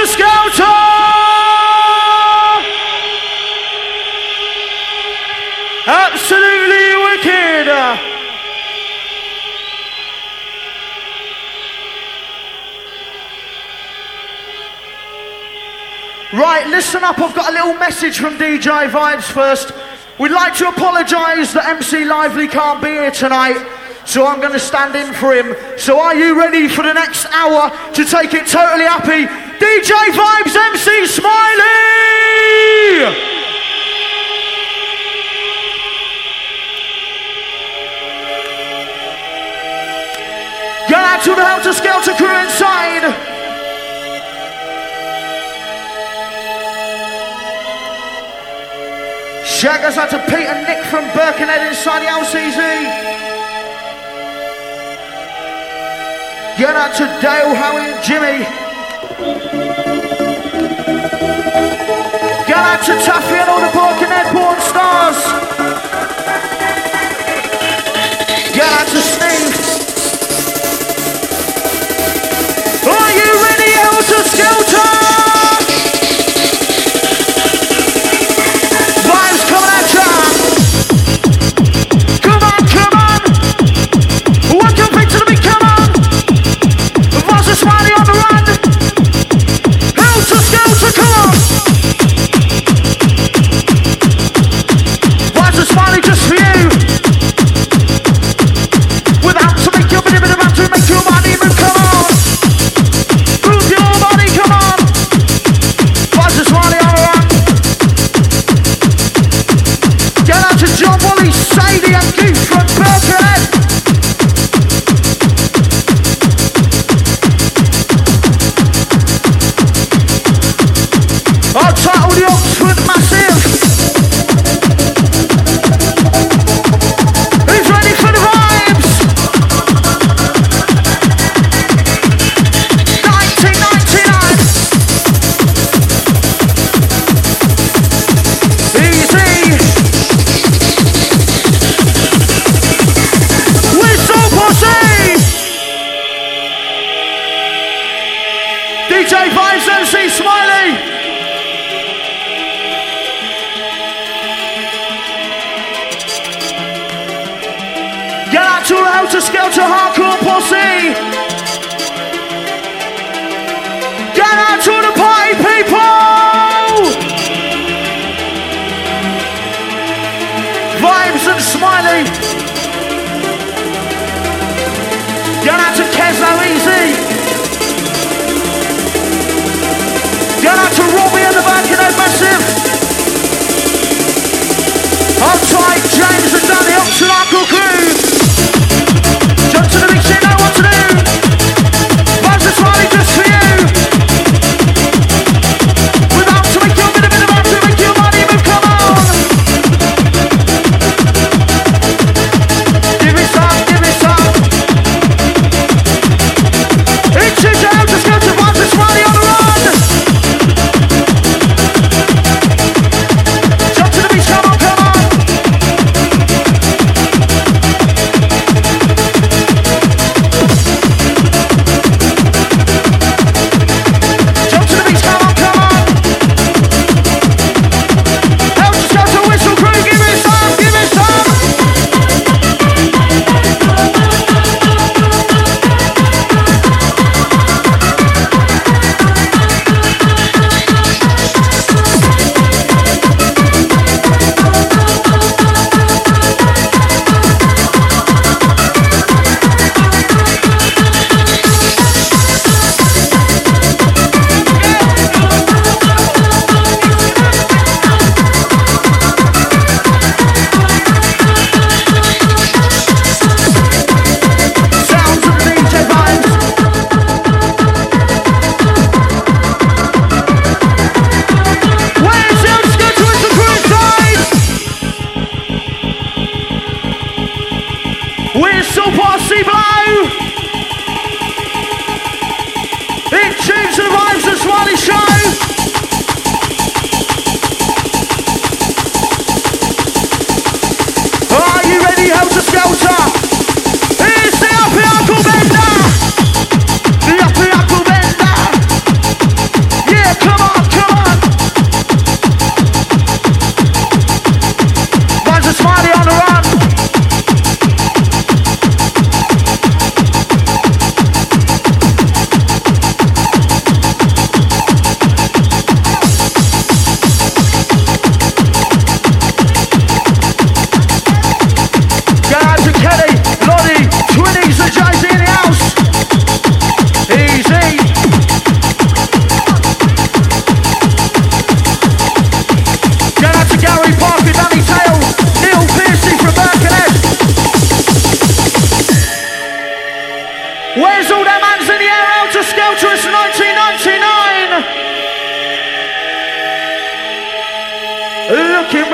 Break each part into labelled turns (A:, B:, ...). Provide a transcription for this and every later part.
A: Skelter! Absolutely wicked! Right, listen up, I've got a little message from DJ Vibes first. We'd like to apologise that MC Lively can't be here tonight, so I'm going to stand in for him. So are you ready for the next hour to take it totally happy? DJ Vibes, MC Smiley! Get out to the Helter Skelter crew inside! Shout us out to Pete and Nick from Birkenhead inside the LCZ. Get out to Dale, Howie and Jimmy. Get out to Taffy and all the Birkenhead porn stars. Get out to Steve. Are you ready, Helter Skelter? Smiley on the run! Helter Skelter, come on! Why's the Smiley just for you? Without to make your bit about to make your body move, come on! Move your body, come on! Why's the Smiley on the run? Get out to John Wally, Sadie and Keith from Birkenhead! I'll title the Oxford Massive. Who's ready for the vibes? 1999. Easy. Whistle Pussy. DJ Vibes, MC Smiley. Get out to the Helter Skelter hardcore posse! Get out to the party people! Vibes and Smiley! Get out to Keslo Easy! Get out to Robbie and the Birkenhead Massive! Outside James and Danny Oxford hardcore crew! Jump to the mix, you know what to do. Vibes and Smiley just for you. Without to make your bit about to make your money move, come on. Give me some, give me some. It's your job, just go to Vibes and Smiley on the run. Jump to the beach, come on, come on.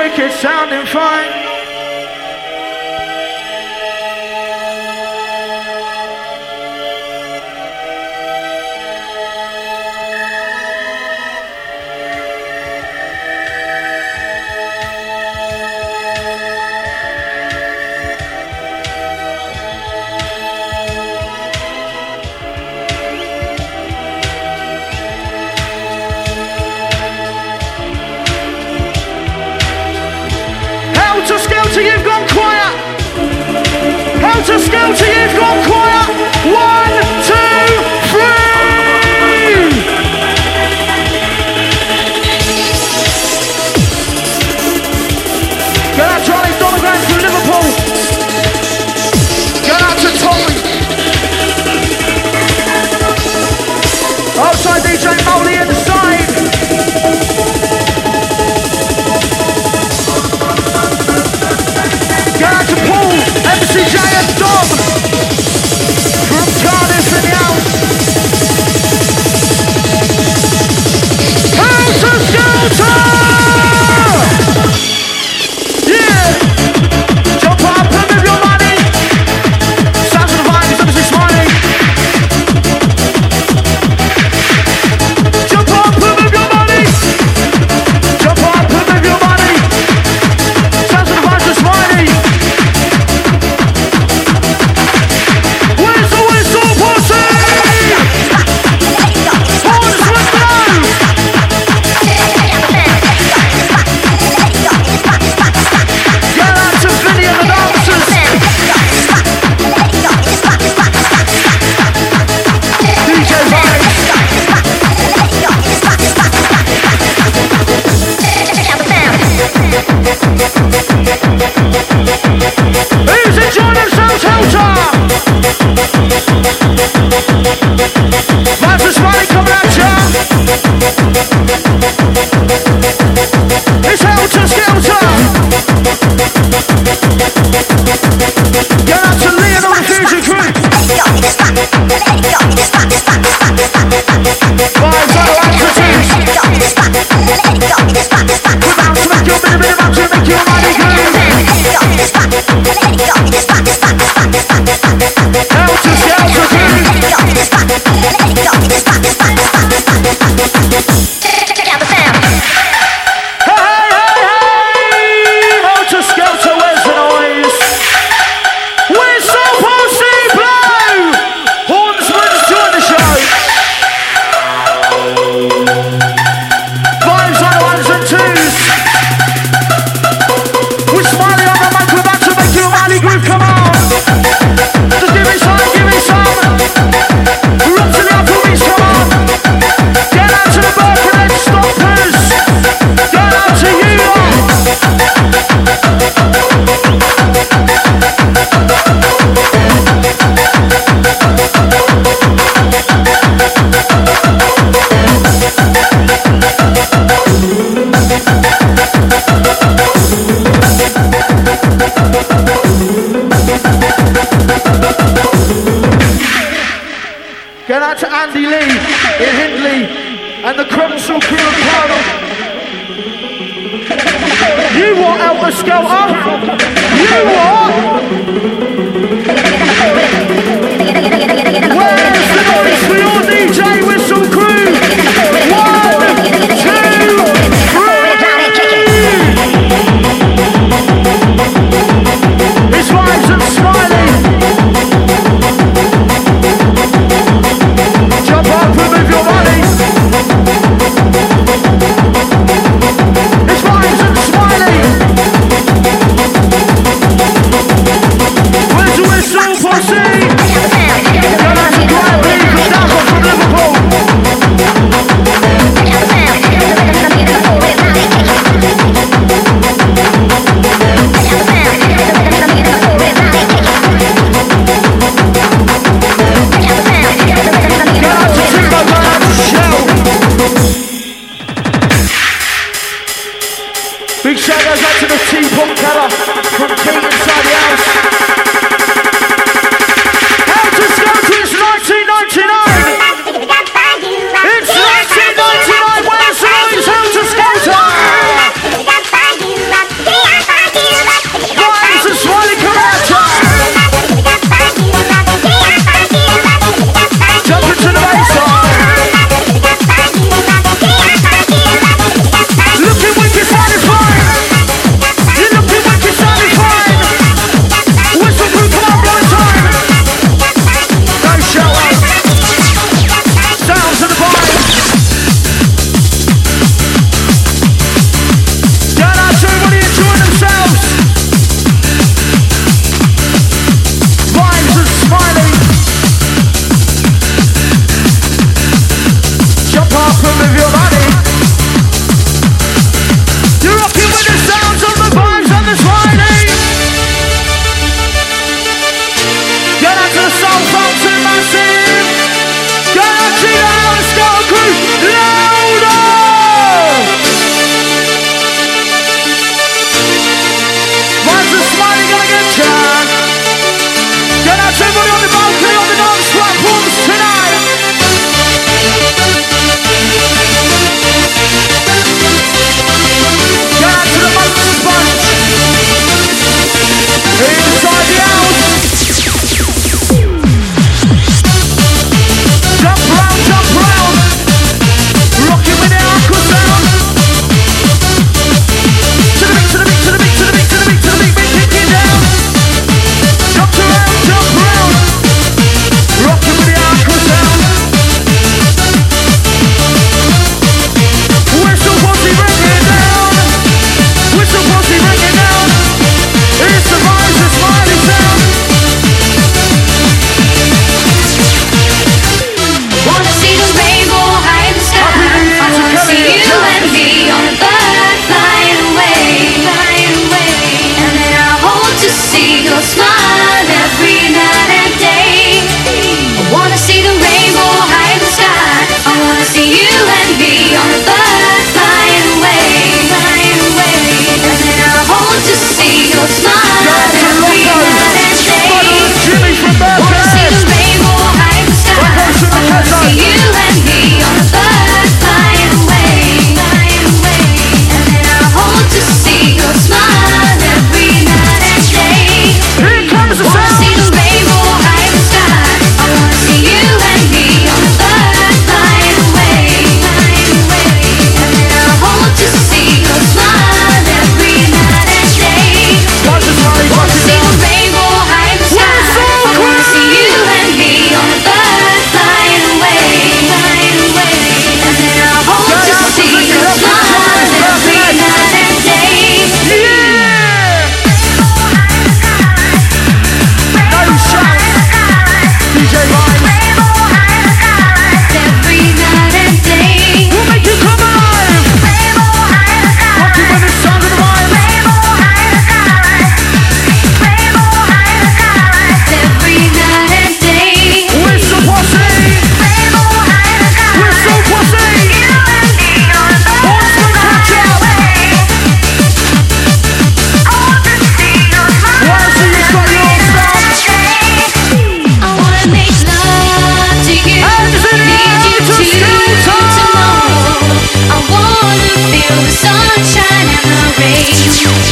A: wicked sounding fine. Helter Skelter, you've gone quiet. Helter Skelter, you've gone quiet. 1, 2, 3. Get out Charlie Donovan from Liverpool. Get out to Tommy. Outside DJ Molly inside. Get out to Paul, MCJ and Dom from Cardiff in the house. Helter Skelter! Yeah! Jump up and move your money. Sounds of the vibes, obviously smiling. Jump up and move your money. Jump up and move your money. Sounds of the vibes are smiling. Where's the whistle posse? Horns with blow! Get out to Vinny and the dancers! DJ Vibes! Who's enjoying themselves, Helter? Vibes are smiling coming at ya. It's Helter Skelter. Get out to Lee and all the Fusion crew. Vibes are like the teams. We're about to make your minute, about to make your money groove. Helter Skelter Hey! Helter Skelter, where's the noise? Whistle posse blow! Hornsman's join the show. Vibes on ones and twos. We're smiling on the mic, we're about to make you a money groove, come on! Just give me some, give me some! We're up to the upper beats, come on! Get out to the Birkenhead stompers! Get out to you lot! Get out to Andy Lee in Hindley and the Crimson crew of Cardiff. You what, Helter Skelter? You what? Where's the noise for your DJ Whistle crew? 1, 2, 3. It's Vibes and Smiley. Jump up and move your money. It's Vibes and Smiley.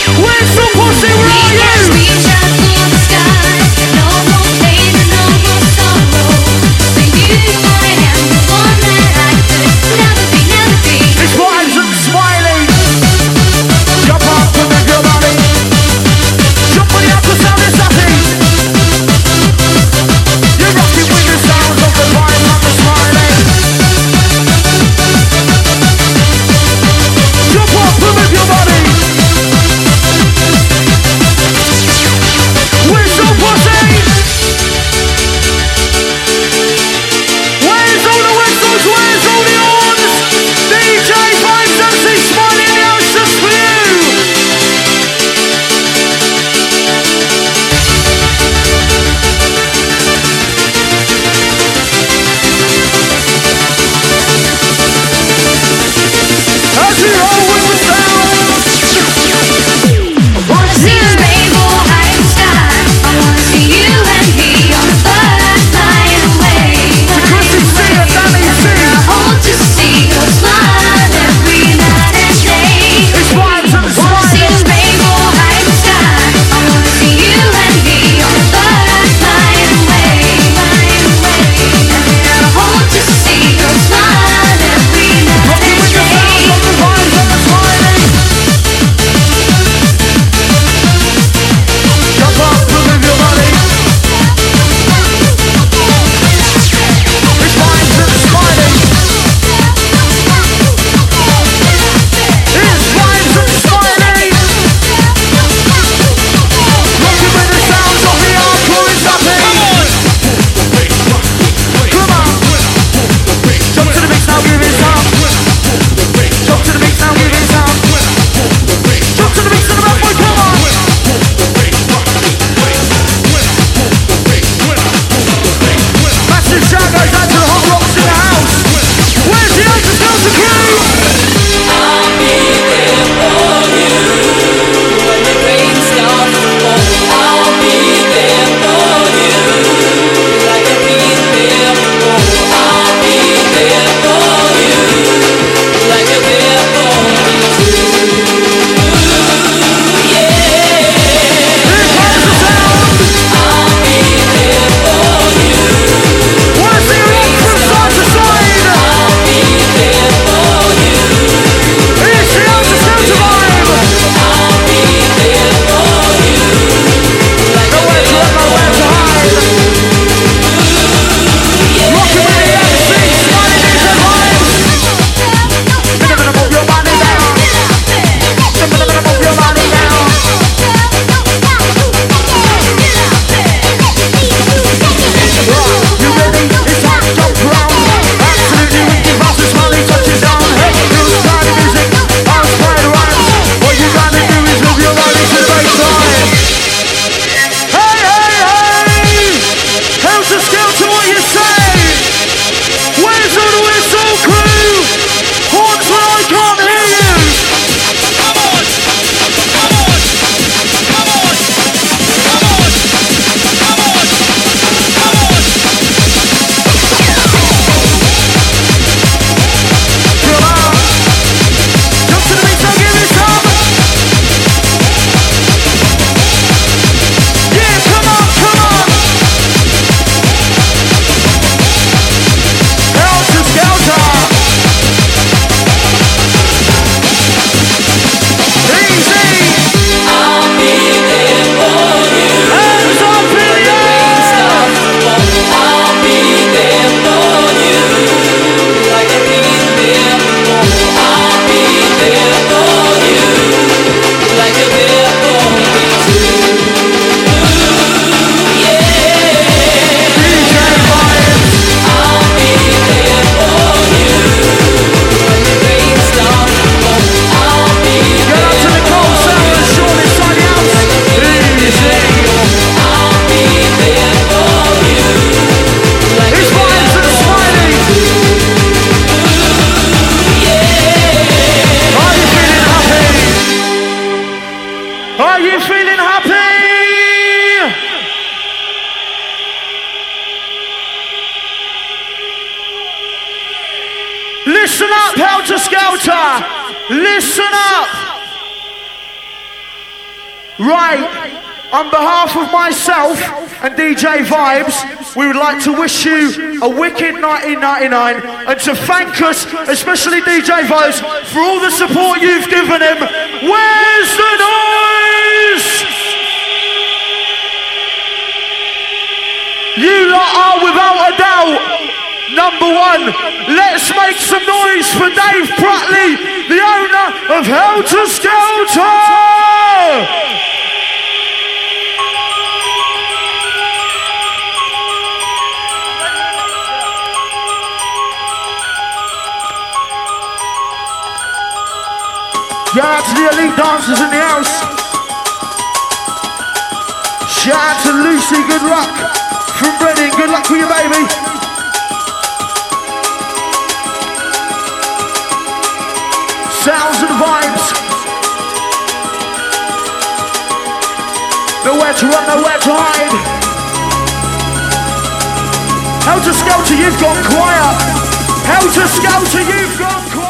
A: Where's the pussy? Where are you?
B: Reach out for the sky. No more pain and no more sorrow. For you, I am the one that I could never be, never be.
A: It's Vibes and Smiley. Jump up and move your body. Jump on the upper sound is happy. You're rocking with the sounds of the Vibes and the Smiley. Jump up and move your body. Where's your pussy? Where's all the whistles? Where's all the horns? DJ Vibes MC Smiley in the house just for you. As we roll with the sound.
B: Wanna see the rainbow high in the sky. I wanna see you and me on a bird flying away.
A: Chrissy C and Danny C.
B: I hope to see your smile every night and day.
A: It's Vibes and
B: Wanna see
A: Smiley.
B: the rainbow high in the sky. I wanna see you and me on a bird flying away. And I hope to see your smile every night
A: Rocking
B: and
A: with the sounds of
B: day.
A: the Vibes and the Smiley. Jump up and move your body. It's Vibes and Smiley. It's Vibes and Smiley. Rocking with the sounds of the hardcore is happy. Come on. Jump to the mix now, give it some. Jump to the mix now, give it some. Jump to the mix and the bad boy, come on. Massive shout goes out to the hot rocks in the house. Where's the Elder Delta crew?
C: I'll be there for you when the rain starts to fall. I'll be there for you like I've been there before. I'll be there for you like you're there for me too. Yeah,
A: Here comes the sound.
C: I'll be there for you.
A: Where's the rock from side to side?
C: I'll be there for you.
A: Here's the Elder Delta vibe.
C: I'll be there for you like
A: Nowhere to run, nowhere to hide. Rocking with the MC, Smiley DJ Vibes. Gonna move your body down. Gonna move your body down. You ready? It's time to jump round. Absolutely wicked, Master Smiley touches down. Hey, who's playing the music? I'll play the rhymes. What you gotta do is move your body to baseline. Hey, hey, hey! How's the scale to what you say? Where's all the whistle crew? Horns when I can't hear you.
D: Come on! Come on! Come on! Come on! Come on! Come on!
A: Come on. Jump to the beat, so give me some. Yeah, come on, come on. Helter Skelter. Easy.
C: I'll be there for you.
A: Hands up in the air.
C: I'll be there for you like I've been there before. I'll be there for you like you're there for me too. Yeah,
A: DJ Vibes.
C: I'll be there for you when the rain starts to fall. I'll be
A: Get up to Nicole, Sarah, and Sean inside the house. Easy.
C: I'll be there for you like
A: It's Vibes and Smiley. Are you feeling happy? Are you feeling happy? Listen up, Helter Skelter. Listen up. Right, on behalf of myself and DJ Vibes, we would like to wish you a wicked 1999 and to thank us, especially DJ Vibes, for all the support you've given him. Where's the noise? You lot are without a doubt number one. Let's make some noise for Dave Pratley, the owner of Helter Skelter! Shout out to the elite dancers in the house. Shout out to Lucy, good luck. From Brennan, good luck with your baby. Sounds and vibes. Nowhere to run, nowhere to hide. Helter Skelter, you've gone quiet. Helter Skelter, you've gone quiet.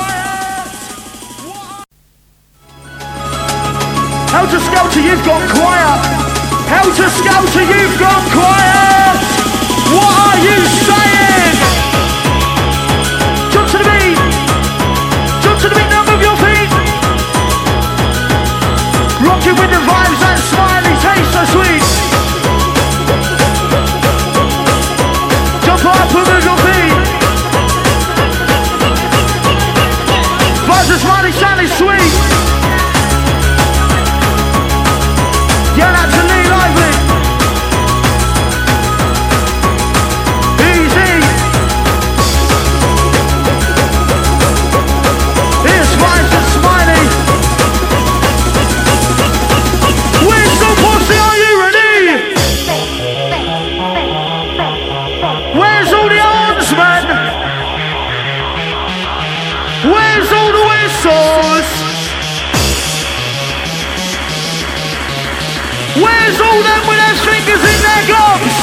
A: Helter Skelter, you've gone quiet. Helter Skelter, you've gone quiet. What are you saying? Jump to the beat. Jump to the beat, now move your feet. Rocking with the vibes and smiley taste so sweet. Jump up and move your feet. Vibes and smiley, shiny, sweet. Yeah, that's a Lee Lively. Easy. Here's Vibes and Smiley. Whistle Pussy, are you ready? Where's all the arms, man? Where's all the whistles? Where's all them with their fingers in their gums?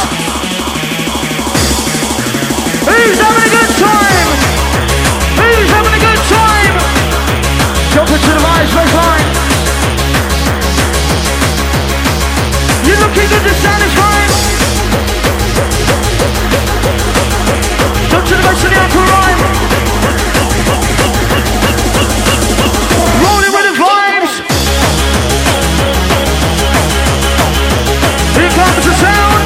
A: Who's having a good time? Who's having a good time? Jump into the vibes, baseline. You're looking good, the sound is fine. Jump to the bass of the upper rhyme. Rolling with the vibes. Here comes the sound.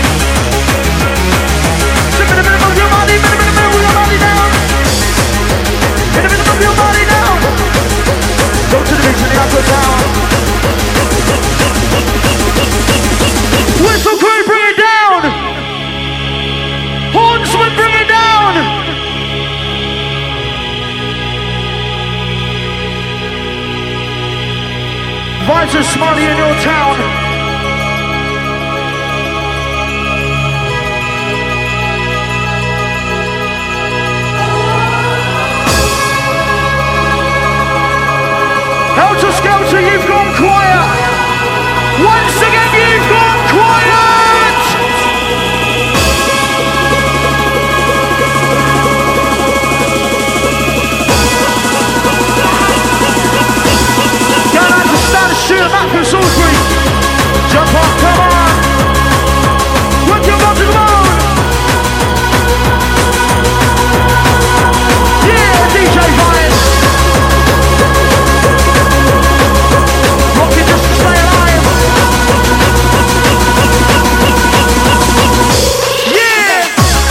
A: In the middle of your body, in the middle of your body down. In the middle of your body down. Go to the beach and the upper down. Whistle crew, bring it down. Hornsman, bring it down. Vibes are Smiley in your town. Helter Skelter, you've gone quiet. Once again, you've gone quiet. Going out to stand shoot back from Salisbury. Jump up, come on. Work your butt to the bone. Yeah, DJ Vibes. Rocking just to stay alive. Yeah.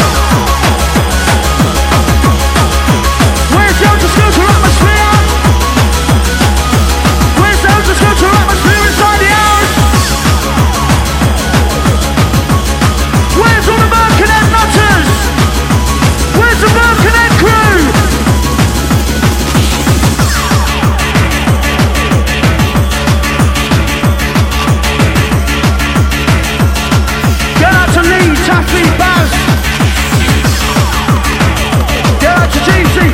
A: Where's the Helter Skelter atmosphere? Where's the Helter Skelter atmosphere inside the house? Where's all the Birkenhead nutters? Where's the Birkenhead crew? Get out to Lee, Taffy, Baz. Get out to Jeezy.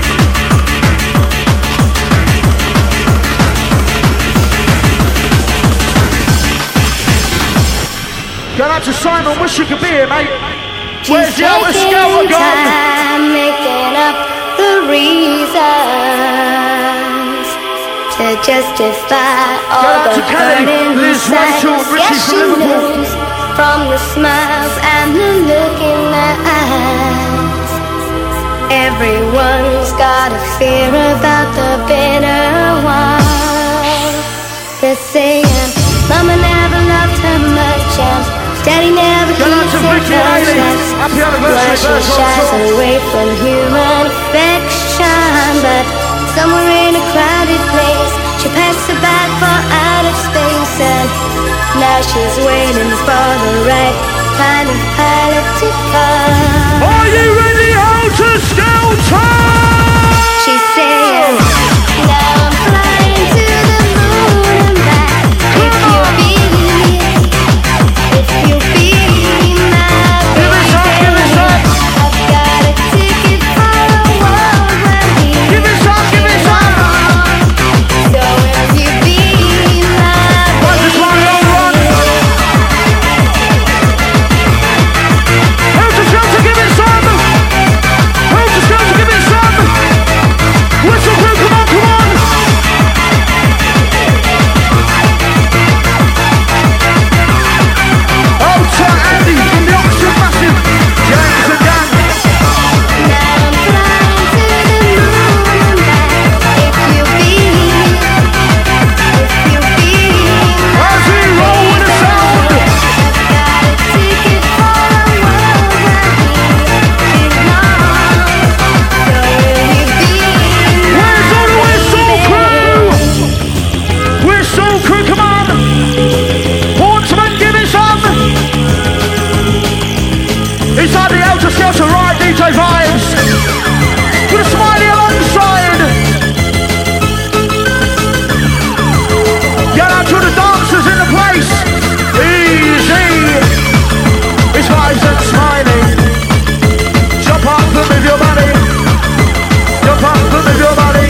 A: Get out to Simon, wish you could be here, mate. Where's the Helter Skelter gone?
B: Time making up the reasons to justify all
A: Shout out
B: the
A: to Kelly,
B: burning
A: Liz, Rachel,
B: sadness.
A: Richie
B: Yes,
A: from
B: she
A: Liverpool.
B: knows from the smiles and the look in their eyes. Everyone's got a fear about the bitter one. They're saying Mama never loved her much and Daddy never
A: Shout out
B: keeps
A: to
B: her
A: Vicky
B: close.
A: Haley.
B: That's
A: Happy
B: why
A: anniversary,
B: she
A: Bertrand
B: shies
A: Song.
B: away from human affection. But somewhere in a crowded place, she packs her bag for outer space, and now she's waiting for the right kind of pilot to come.
A: Are you ready, Helter Skelter?
B: She's saying, now I'm flying to the moon and back. If you be my
A: Give it up, give it up.
B: I've got a ticket for a world where we
A: Give it up, give it up.
B: So if you be my
A: One to try on run. Helter Skelter, give it some. Helter Skelter, give it some. Whistle crew, come on, come on. Oh, to Andy from the Oxford Massive. James and Dan.
B: now I'm flying to the moon and back. If you be
A: As we roll with the sound.
B: got a ticket for a world where we belong. So will you be
A: Where's all the whistle crew? Whistle crew, come on. Hornsman, give me some. Inside the Helter Skelter ride, DJ Vibes. With a smiley alongside. Get out to the dancers in the place. Easy. It's Vibes and Smiley. Jump up and move your body. Jump up and move your body.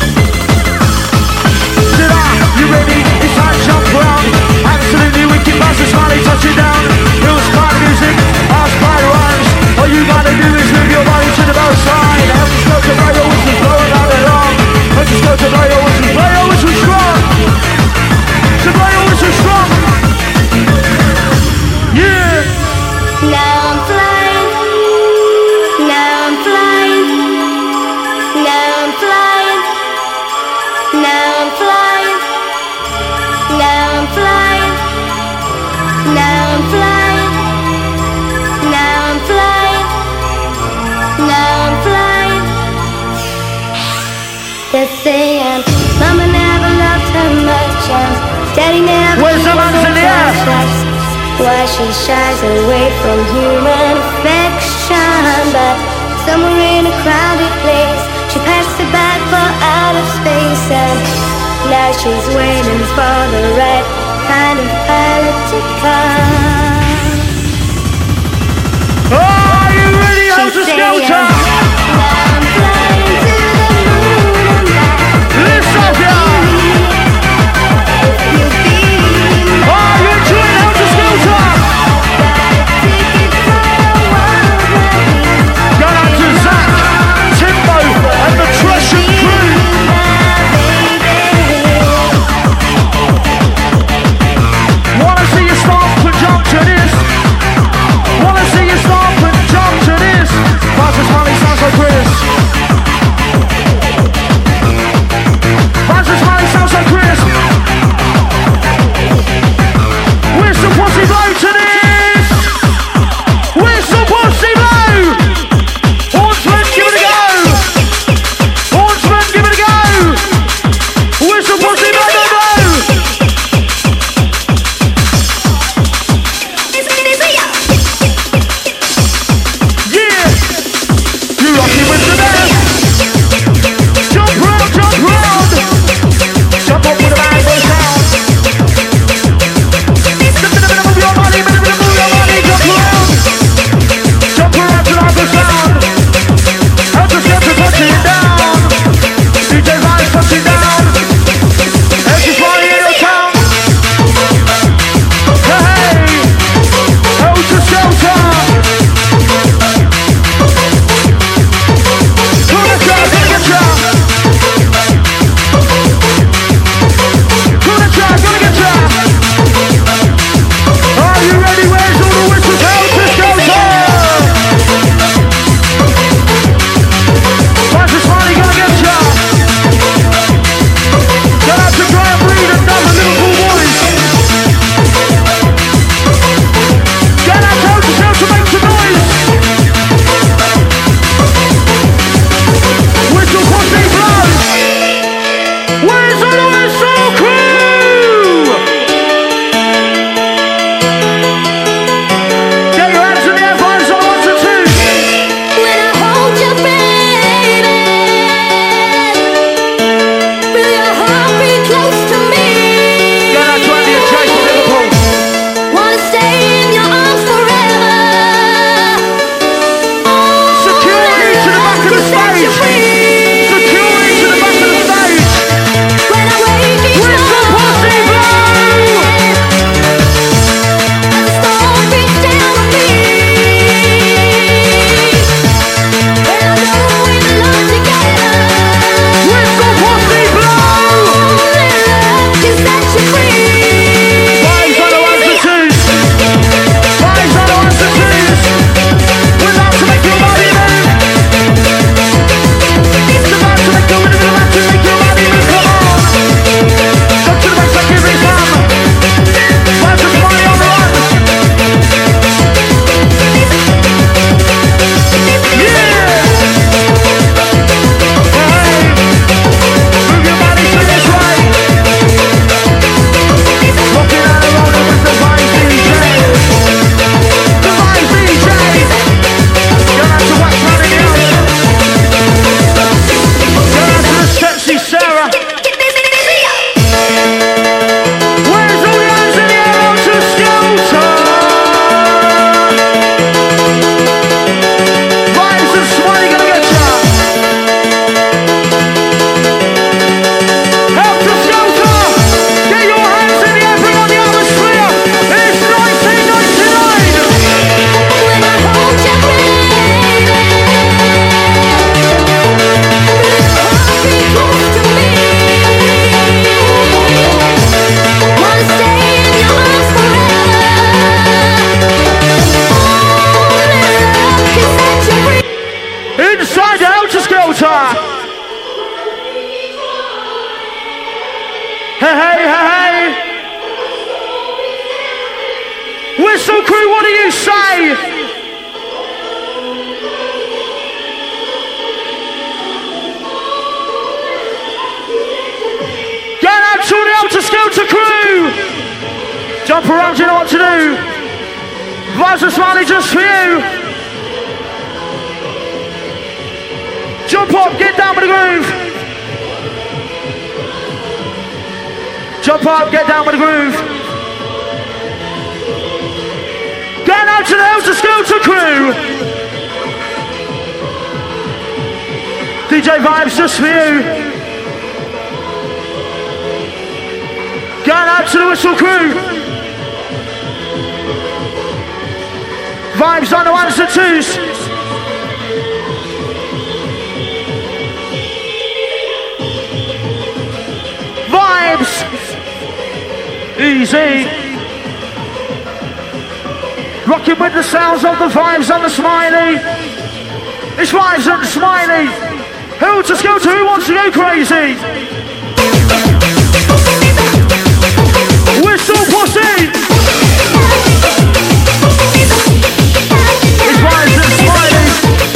A: Sit up, you ready? It's time to jump round. Absolutely wicked buzz and Smiley touch it down. Real smart music, our spider rhymes. All you gotta do is move your body to the both side. Help us go to blow your whistles, blow it out along. Help us go to blow your whistles strong. To blow your whistles strong. Yeah.
B: now I'm flying. Now I'm flying. Now I'm flying. Now I'm flying. Now I'm flying. Now I'm flying. Now I'm flying. Now I'm flying. They're saying Mama never loved her much and Daddy never
A: Where's the
B: gave
A: hands
B: her
A: in the air?
B: close. That's why she shies away from human affection. But somewhere in a crowded place, she packs her bag for outer space, and now she's waiting for the right kind of pilot to come.
A: Are you ready,
B: She's
A: Helter
B: saying,
A: Skelter?
B: now I'm flying to the moon and back.
A: Listen up, y'all.
B: If you be my
A: Are you enjoying Helter Skelter?
B: got a ticket for a world where we
A: Go out to Zach, Timbo, and the Tresham crew. Wanna see you stomp and jump to this? Wanna see you stomp and jump to this? Buzz is money Helter Skelter. Hey, hey, hey, hey. Whistle crew, what do you say? Get out to the Helter Skelter crew. Jump around, you know what to do. Vibes and Smiley just for you. Jump up, get down with the groove. Jump up, get down with the groove. Get out to the Helter Skelter crew. DJ Vibes just for you. Get out to the Whistle crew. Vibes on the ones and twos. Vibes. Easy. Rocking with the sounds of the Vibes on the Smiley. It's Vibes on the Smiley. Helter Skelter, who wants to go crazy? Whistle Pussy. It's Vibes and Smiley.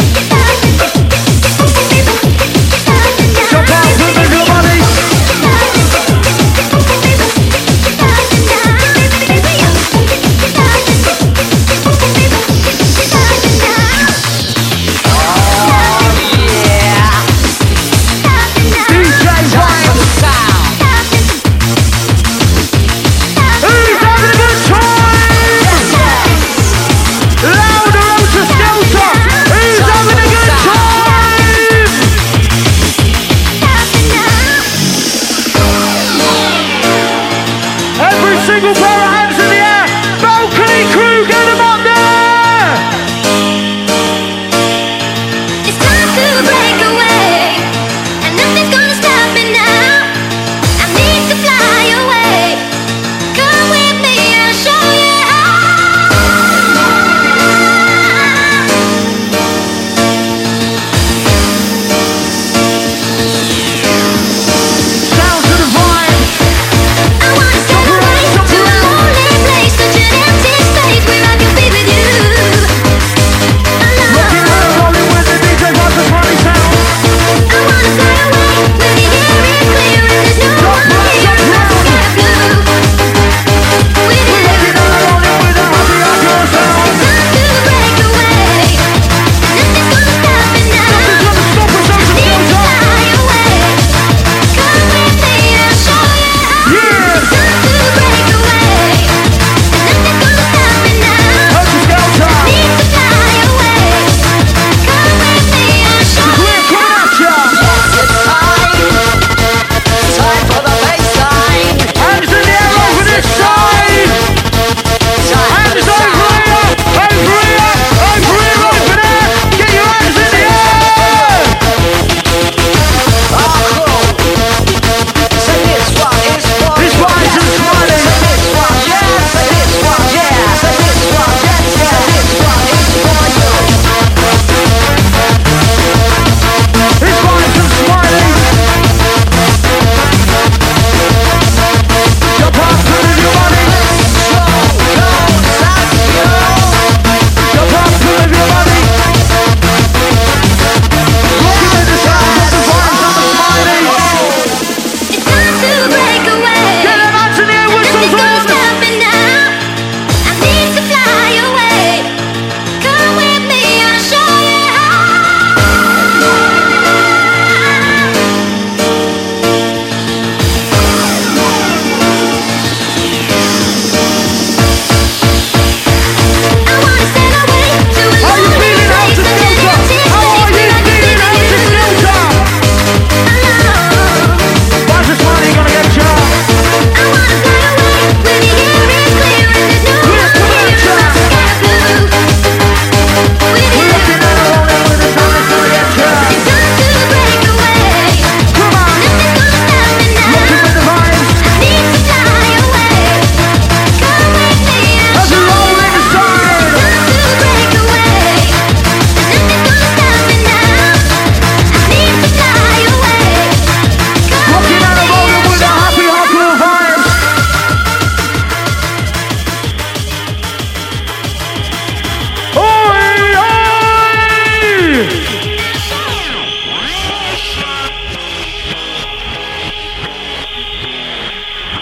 A: Jump out, move your body. DJ Vibes.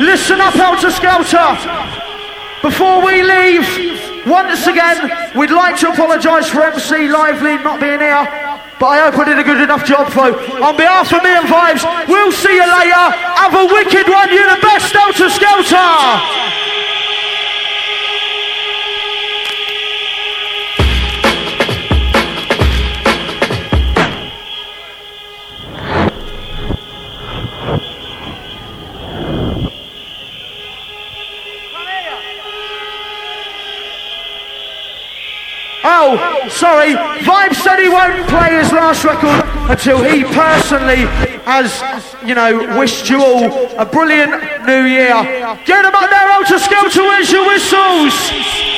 A: Listen up, Helter Skelter. Before we leave, once again, we'd like to apologise for MC Lively not being here, but I hope I did a good enough job, though. On behalf of me and Vibes, we'll see you later. Have a wicked one. You're the best, Helter Skelter. Oh, sorry, Vibe said he won't play his last record until he personally has, you know, wished you all a brilliant new year. Get them up there, Helter Skelter, where's your whistles?